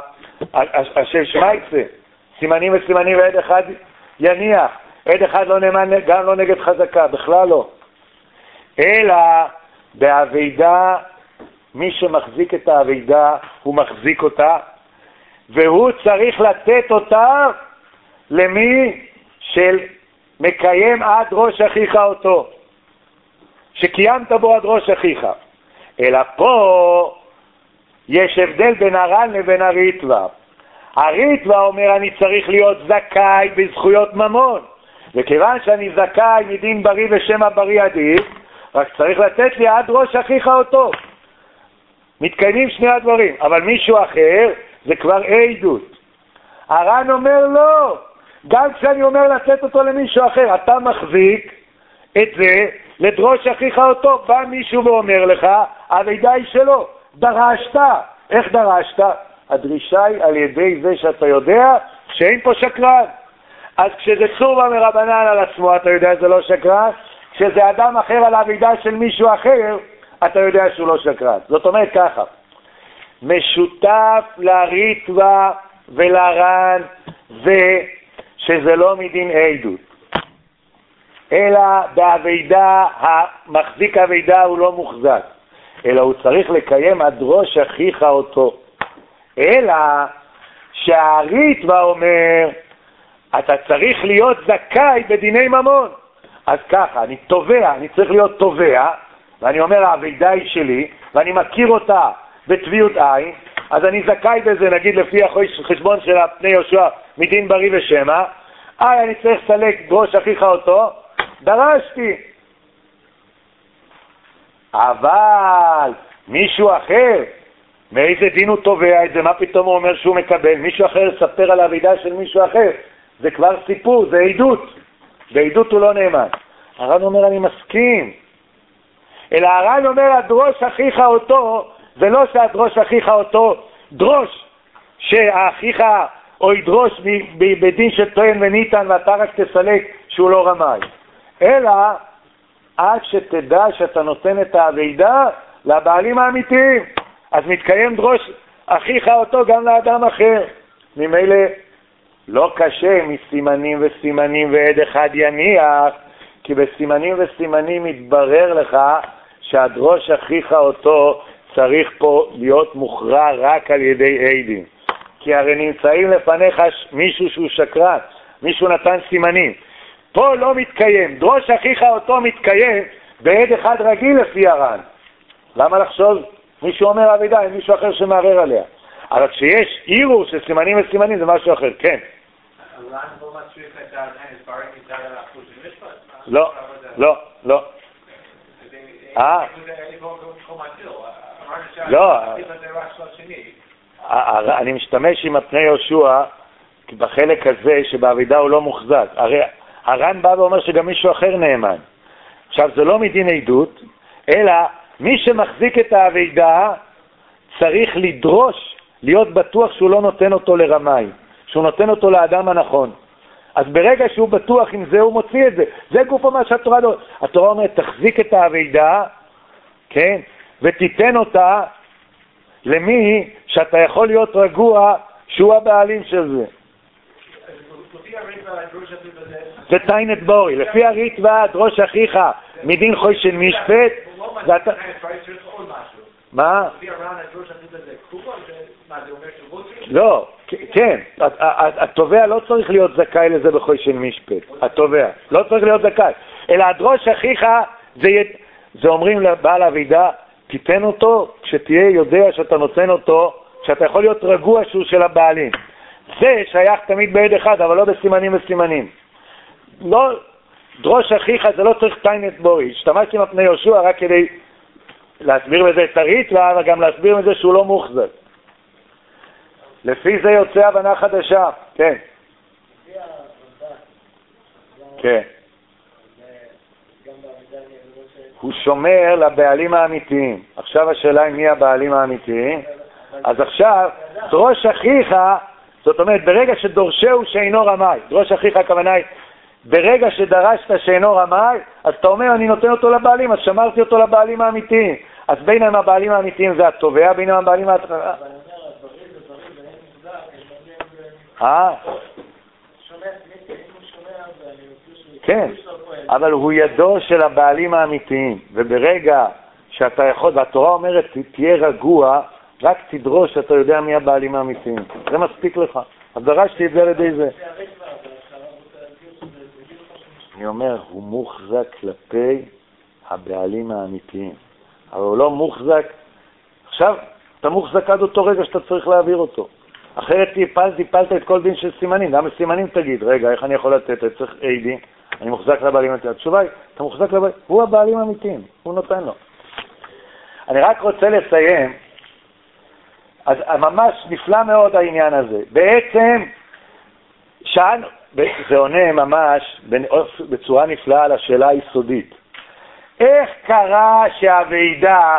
השם שמייצה, סימנים וסימנים ועד אחד יניח, עד אחד לא נאמן גם לא נגד חזקה, בכלל לא. אלא בעבידה, מי שמחזיק את העבידה הוא מחזיק אותה, והוא צריך לתת אותה למי של מקיים עד ראש אחיך אותו, שקיימת בו עד ראש אחיך. אלא פה יש הבדל בין הר"ן לבין הריטב"א. הריטב"א אומר אני צריך להיות זכאי בזכויות ממון, וכיוון שאני זכאי מדין בריא בשם הבריא עדיף, רק צריך לתת לי עד ראש אחיך אותו. מתקיימים שני הדברים, אבל מישהו אחר זה כבר עדות. הר"ן אומר לא, גם כשאני אומר לתת אותו למישהו אחר, אתה מחזיק את זה לדרוש אחיך אותו. בא מישהו ואומר לך, המידע היא שלו, דרשת. איך דרשת? הדרישה היא על ידי זה שאתה יודע שאין פה שקרן. אז כשזה צורא מרבנן על עצמו, אתה יודע שזה לא שקרן. כשזה אדם אחר על המידע של מישהו אחר, אתה יודע שהוא לא שקרן. זאת אומרת ככה, משותף לריטב"א ולר"ן זה שזה לא מדין עדות, אלא בעבידה, המחזיק עבידה הוא לא מוחזק, אלא הוא צריך לקיים עד ראש אחיך אותו. אלא שהריטב"א אומר אתה צריך להיות זכאי בדיני ממון. אז ככה, אני תובע, אני צריך להיות תובע, ואני אומר העבידה היא שלי ואני מכיר אותה בטביעות עין, אז אני זכאי בזה, נגיד לפי החשבון של פני יהושע מדין בריא ושמא, איי אני צריך לסלק ראש אחיך אותו, דרשתי. אבל מישהו אחר, מאיזה דין הוא תובע את זה? מה פתאום הוא אומר שהוא מקבל? מישהו אחר ספר על העבידה של מישהו אחר, זה כבר סיפור, זה עדות. בעדות הוא לא נאמן. הר"ן אומר אני מסכים, אלא הר"ן אומר הדרוש אחיך אותו, זה לא שהדרוש אחיך אותו דרוש שהאחיך או ידרוש בדין של טוען וניתן ואתה רק תסלק שהוא לא רמאי, אלא עד שתדע שאתה נותן את העבידה לבעלים האמיתיים, אז מתקיים דרוש אחיך אותו גם לאדם אחר. ממילא לא קשה מסימנים וסימנים ועד אחד יניח, כי בסימנים וסימנים מתברר לך שהדרוש אחיך אותו צריך פה להיות מוכרע רק על ידי עדים, כי הרי נמצאים לפניך מישהו שהוא שקרן, מישהו נתן סימנים. פה לא מתקיים, דרוש אחיך אותו מתקיים בעד אחד רגיל לפי הר"ן. למה לחשוב? מישהו אומר עבידה, אין מישהו אחר שמערער עליה. אבל כשיש עירור של סימנים וסימנים זה משהו אחר, כן. הר"ן לא מצריך את הר"ן, הסברק מצד האחוז של משפט? לא, לא, לא. אה? לא. אני משתמש עם הפני יהושע בחלק הזה שבעבידה הוא לא מוחזק. הרי הר"ן בא ואומר שגם מישהו אחר נאמן. עכשיו זה לא מדין עדות, אלא מי שמחזיק את העבידה צריך לדרוש, להיות בטוח שהוא לא נותן אותו לרמאי, שהוא נותן אותו לאדם הנכון. אז ברגע שהוא בטוח עם זה הוא מוציא את זה. זה גופו מה שהתורה לא... התורה אומרת תחזיק את העבידה, כן? ותיתן אותה למי שאתה יכול להיות רגוע שהוא הבעלים של זה. זה תיינת בורי. לפי הריטב"א דרוש אחיך מדין חוי של משפט. מה? לא, כן, התובע לא צריך להיות זכאי לזה בחוי של משפט, התובע לא צריך להיות זכאי, אלא הדרוש אחיך זה אומרים לבעל עבידה, תיתן אותו כשתהיה יודע שאתה נותן אותו, שאתה יכול להיות רגוע שהוא של הבעלים. זה שייך תמיד בעד אחד, אבל לא בסימנים וסימנים. לא, דרוש אחיך זה לא צריך תיינת בורי. השתמשתי עם הפני יהושע רק כדי להסביר בזה את הריטב"א, וגם להסביר בזה שהוא לא מוחזק. לפי זה יוצא הבנה חדשה, כן. לפי כן. הוא שומר לבעלים האמיתיים. עכשיו השאלה היא מי הבעלים האמיתיים. אז עכשיו, דרוש אחיך, זאת אומרת, ברגע שדורשהו שאינו רמאי, דרוש אחיך הכוונה היא, ברגע שדרשת שאינו רמאי, אז אתה אומר, אני נותן אותו לבעלים, אז שמרתי אותו לבעלים האמיתיים. אז בינם הבעלים האמיתיים זה התובע, בינם הבעלים האמיתיים... אה? כן, אבל הוא ידו של הבעלים האמיתיים, וברגע שאתה יכול, והתורה אומרת, תהיה רגוע, רק תדרוש שאתה יודע מי הבעלים האמיתיים. זה מספיק לך. אז דרשתי את זה לידי זה. אני אומר, הוא מוחזק כלפי הבעלים האמיתיים. אבל הוא לא מוחזק. עכשיו, אתה מוחזק עד אותו רגע שאתה צריך להעביר אותו. אחרת טיפלת, טיפלת את כל דין של סימנים. גם בסימנים תגיד, רגע, איך אני יכול לתת? אני צריך איי-די, אני מוחזק לבעלים האמיתיים. התשובה היא, אתה מוחזק לבעלים, הוא הבעלים האמיתיים, הוא נותן לו. אני רק רוצה לסיים, אז ממש נפלא מאוד העניין הזה. בעצם, שאנו, זה עונה ממש בצורה נפלאה על השאלה היסודית. איך קרה שהוועידה,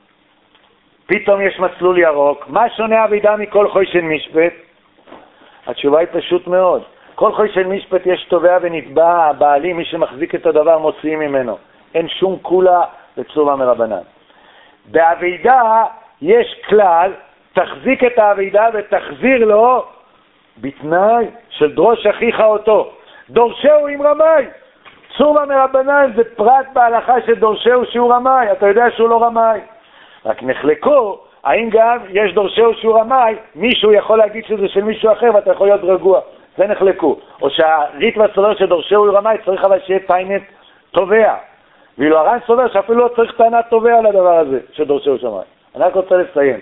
פתאום יש מסלול ירוק? מה שונה הוועידה מכל חוי של משפט? התשובה היא פשוט מאוד. כל חוי של משפט יש תובע ונתבע, הבעלים, מי שמחזיק את הדבר מוציאים ממנו. אין שום כולה לצובה מרבנן. בהוועידה יש כלל, תחזיק את הוועידה ותחזיר לו בתנאי של דרוש אחיך אותו. דורשהו עם רמאי. צובה מרבנן זה פרט בהלכה שדורשהו שהוא רמאי. אתה יודע שהוא לא רמאי. רק נחלקו, האם גם יש דורשהו שהוא רמאי, מישהו יכול להגיד שזה של מישהו אחר ואתה יכול להיות רגוע. זה נחלקו. או שהרית והסובר שדורשהו הוא רמאי, צריך אבל שיהיה טיינת תובע. ואילו הר"ן סובר שאפילו לא צריך טענת תובע לדבר הזה שדורשהו שמאי. אני רק רוצה לסיים.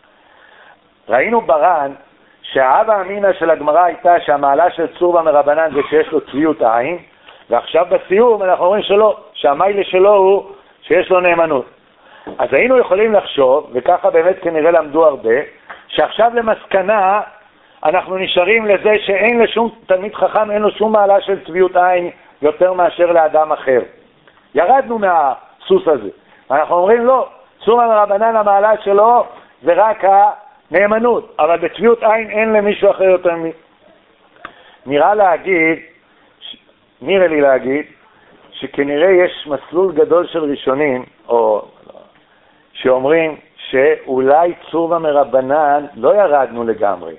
ראינו בר"ן שהאבא אמינא של הגמרא הייתה שהמעלה של צורבא מרבנן זה שיש לו צביעות עין, ועכשיו בסיום אנחנו אומרים שלא, שהמיילה שלו הוא שיש לו נאמנות. אז היינו יכולים לחשוב, וככה באמת כנראה למדו הרבה, שעכשיו למסקנה אנחנו נשארים לזה שאין לשום תלמיד חכם, אין לו שום מעלה של צביעות עין יותר מאשר לאדם אחר. ירדנו מהסוס הזה. אנחנו אומרים לא, צורבא מרבנן המעלה שלו זה רק הנאמנות, אבל בצביעות עין אין למישהו אחר יותר מ... נראה להגיד, נראה לי להגיד, שכנראה יש מסלול גדול של ראשונים, או שאומרים שאולי צורבא מרבנן לא ירדנו לגמרי.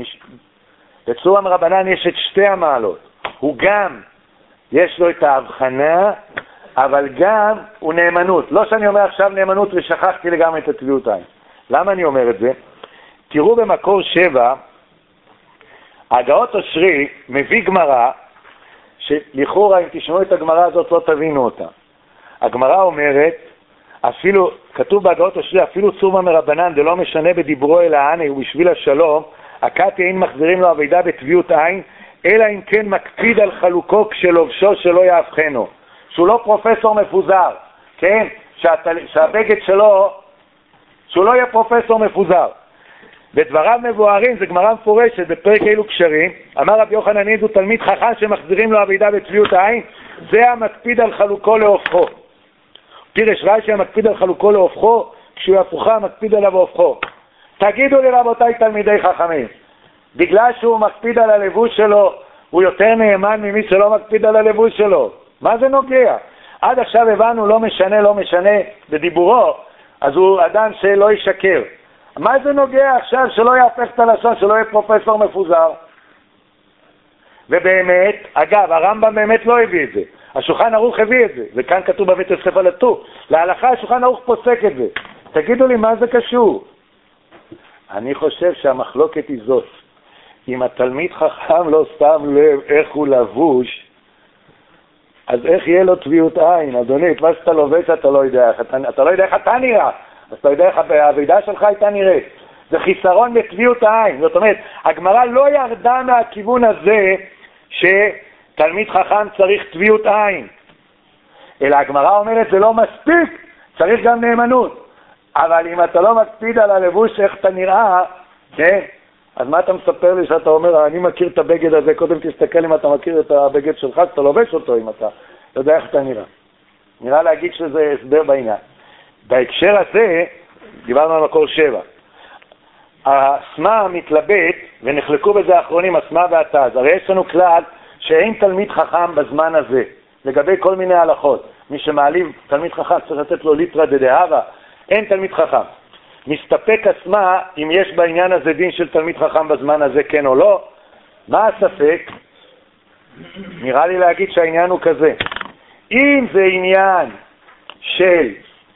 לצורבא מרבנן יש את שתי המעלות. הוא גם, יש לו את ההבחנה, אבל גם הוא נאמנות. לא שאני אומר עכשיו נאמנות ושכחתי לגמרי את הצביעות עין. למה אני אומר את זה? תראו במקור שבע, הגאות אושרי מביא גמרא, שלכאורה אם תשמעו את הגמרא הזאת לא תבינו אותה. הגמרא אומרת, אפילו, כתוב בהגאות אושרי, אפילו צורבא מרבנן, זה לא משנה בדיברו אל העני ובשביל השלום, הקטי אין מחזירים לו הוועידה בטביעות עין, אלא אם כן מקפיד על חלוקו כשלובשו שלא יהפכנו. שהוא לא פרופסור מפוזר, כן? שהת... שהבגד שלו, שהוא לא יהיה פרופסור מפוזר. בדבריו מבוארים, זה גמרא מפורשת, בפרק אילו קשרים, אמר רבי יוחנן הוא תלמיד חכם שמחזירים לו הוועידה בטביעות העין, זה המקפיד על חלוקו להופכו. פירש רש"י המקפיד על חלוקו להופכו, כשהוא הפוכה מקפיד עליו להופכו. תגידו לי רבותיי תלמידי חכמים, בגלל שהוא מקפיד על הלבוש שלו, הוא יותר נאמן ממי שלא מקפיד על הלבוש שלו. מה זה נוגע? עד עכשיו הבנו לא משנה, לא משנה בדיבורו, אז הוא אדם שלא ישקר. מה זה נוגע עכשיו שלא יהפך את הלשון, שלא יהיה פרופסור מפוזר? ובאמת, אגב, הרמב"ם באמת לא הביא את זה. השולחן ערוך הביא את זה, וכאן כתוב בבית יוסף על הטור. להלכה השולחן ערוך פוסק את זה. תגידו לי מה זה קשור? אני חושב שהמחלוקת היא זאת. אם התלמיד חכם לא שם לב איך הוא לבוש, אז איך יהיה לו טביעות עין? אדוני, את מה שאתה לובש אתה לא יודע איך, אתה, אתה לא יודע איך אתה נראה, אז אתה יודע איך הוועידה שלך הייתה נראית. זה חיסרון בטביעות העין. זאת אומרת, הגמרא לא ירדה מהכיוון הזה שתלמיד חכם צריך טביעות עין. אלא הגמרא אומרת זה לא מספיק, צריך גם נאמנות. אבל אם אתה לא מקפיד על הלבוש איך אתה נראה, כן? אז מה אתה מספר לי שאתה אומר, אני מכיר את הבגד הזה, קודם תסתכל אם אתה מכיר את הבגד שלך, אתה לובש אותו אם אתה יודע איך אתה נראה. נראה להגיד שזה הסבר בעניין. בהקשר הזה, דיברנו על מקור שבע. הסמה מתלבט, ונחלקו בזה האחרונים, הסמה והתז. הרי יש לנו כלל שאין תלמיד חכם בזמן הזה, לגבי כל מיני הלכות. מי שמעליב תלמיד חכם צריך לתת לו ליטרה דדהבה, אין תלמיד חכם. מסתפק הסמה אם יש בעניין הזה דין של תלמיד חכם בזמן הזה, כן או לא. מה הספק? נראה לי להגיד שהעניין הוא כזה. אם זה עניין של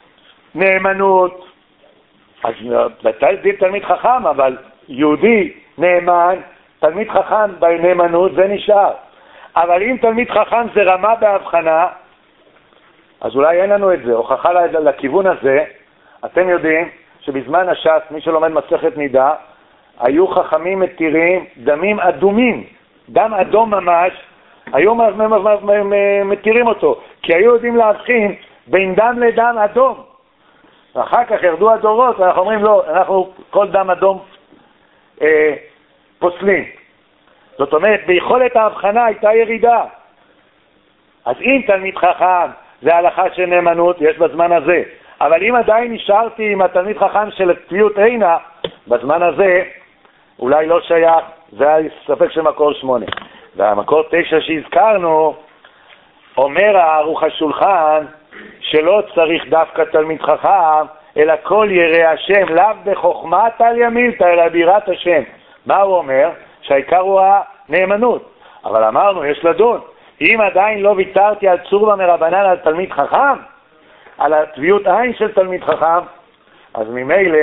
נאמנות, אז בתי דין תלמיד חכם, אבל יהודי נאמן, תלמיד חכם בנאמנות, זה נשאר. אבל אם תלמיד חכם זה רמה בהבחנה, אז אולי אין לנו את זה. הוכחה לכיוון הזה, אתם יודעים שבזמן הש"ס, מי שלומד מסכת נידה, היו חכמים מתירים דמים אדומים, דם אדום ממש, היו מתירים אותו, כי היו יודעים להבחין בין דם לדם אדום. ואחר כך ירדו הדורות, ואנחנו אומרים לא, אנחנו כל דם אדום אה, פוסלים. זאת אומרת, ביכולת ההבחנה הייתה ירידה. אז אם תלמיד חכם זה הלכה של נאמנות, יש בזמן הזה. אבל אם עדיין נשארתי עם התלמיד חכם של צביעות עינה, בזמן הזה אולי לא שייך, זה היה ספק של מקור שמונה. והמקור תשע שהזכרנו, אומר הערוך השולחן, שלא צריך דווקא תלמיד חכם, אלא כל ירא השם, לאו בחוכמת על ימילתא, אלא ביראת השם. מה הוא אומר? שהעיקר הוא הנאמנות. אבל אמרנו, יש לדון. אם עדיין לא ויתרתי על צורבא מרבנן על תלמיד חכם, על הטביעות עין של תלמיד חכם, אז ממילא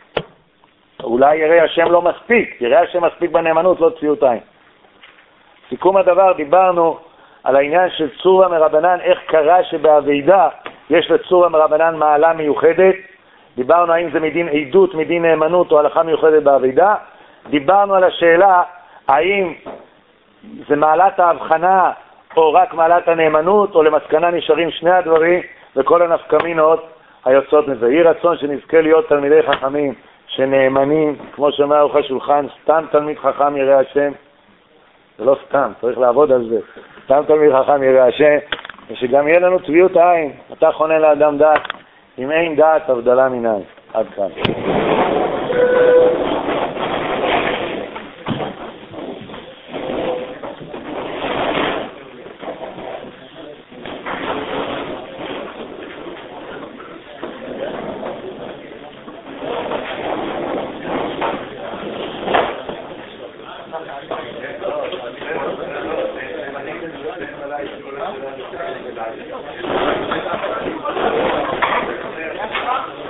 אולי ירא השם לא מספיק. ירא השם מספיק בנאמנות, לא טביעות עין. סיכום הדבר, דיברנו על העניין של צורבא מרבנן, איך קרה שבאבידה יש לצורבא מרבנן מעלה מיוחדת. דיברנו האם זה מדין עדות, מדין נאמנות או הלכה מיוחדת באבידה. דיברנו על השאלה האם זה מעלת ההבחנה או רק מעלת הנאמנות, או למסקנה נשארים שני הדברים וכל הנפקמינות היוצאות מזה. יהי רצון שנזכה להיות תלמידי חכמים שנאמנים, כמו שאומר ערוך השולחן, סתם תלמיד חכם ירא השם. זה לא סתם, צריך לעבוד על זה. סתם תלמיד חכם ירא השם, ושגם יהיה לנו טביעות עין. אתה חונן לאדם דעת, אם אין דעת הבדלה מן עין. עד כאן.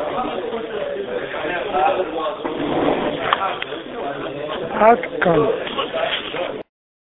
עד כאן.